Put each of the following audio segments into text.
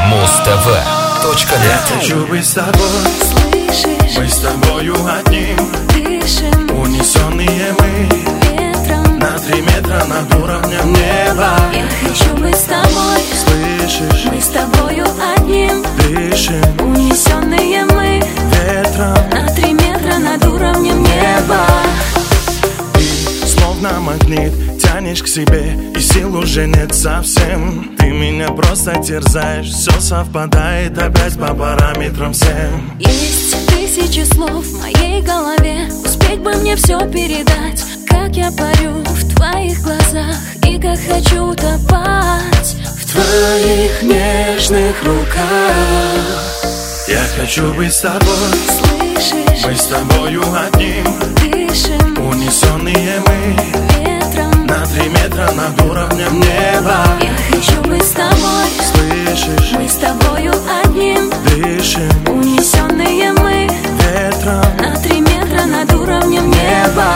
Muz-TV.net. Я хочу быть с тобой, Слышишь, мы с тобою одним, дышим унесенные мы ветром. на 3 метра над уровнем неба. Я хочу быть с тобой, Слышишь, мы с тобою одним, дышим унесенные мы ветром. на 3 метра над уровнем неба. Ты словно магнит тянешь к себе, и сил уже нет совсем. Ты меня просто терзаешь, все совпадает опять по параметрам всем. Есть 1000 слов в моей голове, успеть бы мне все передать. Как я парю в твоих глазах и как хочу утопать в Твоих нежных руках. Я хочу быть с тобой, Слышишь, мы с тобою одним, дышим унесенные мы ветром. на 3 метра над уровнем неба. Я хочу быть с тобой, Слышишь, мы с тобою одним, дышим унесенные мы ветром. на 3 метра над уровнем неба.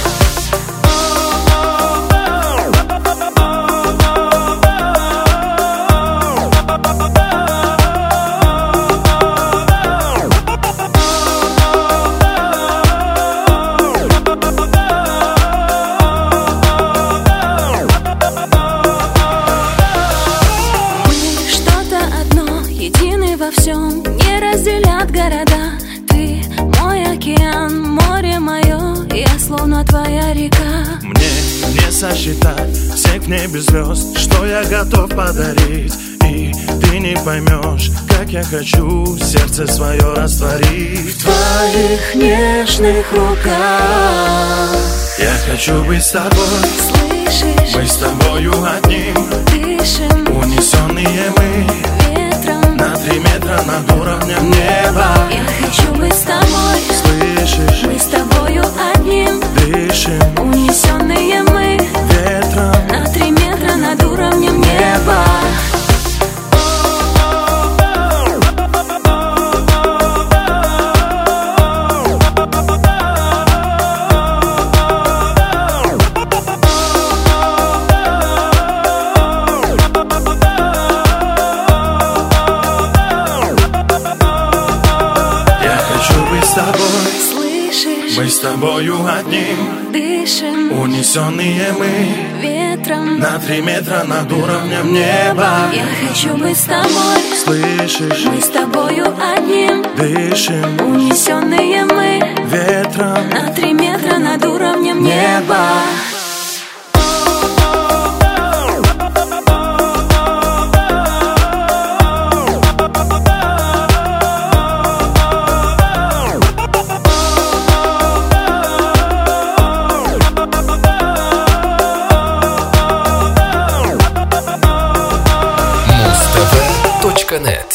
Мы что-то одно, едины во всем, не разделят города. Ты мой океан, море мое, я словно твоя река. Мне не сосчитать всех в небе звезд, что я готов подарить. И ты не поймешь, как я хочу сердце свое растворить в твоих нежных руках. Я хочу быть с тобой, Слышишь, мы с тобою одним, дышим унесенные мы ветром. на 3 метра над уровнем неба. Я хочу быть с тобой, Слышишь, мы с тобою одним, дышим унесенные мы ветром. на 3 метра над уровнем неба. Я хочу быть с тобой, Слышишь, мы с тобою одним, дышим унесенные мы ветром. на 3 метра над уровнем неба. Я хочу быть с тобой, Слышишь, мы с тобою одним, дышим унесенные мы ветром. на 3 метра над уровнем неба. Muz-TV.net.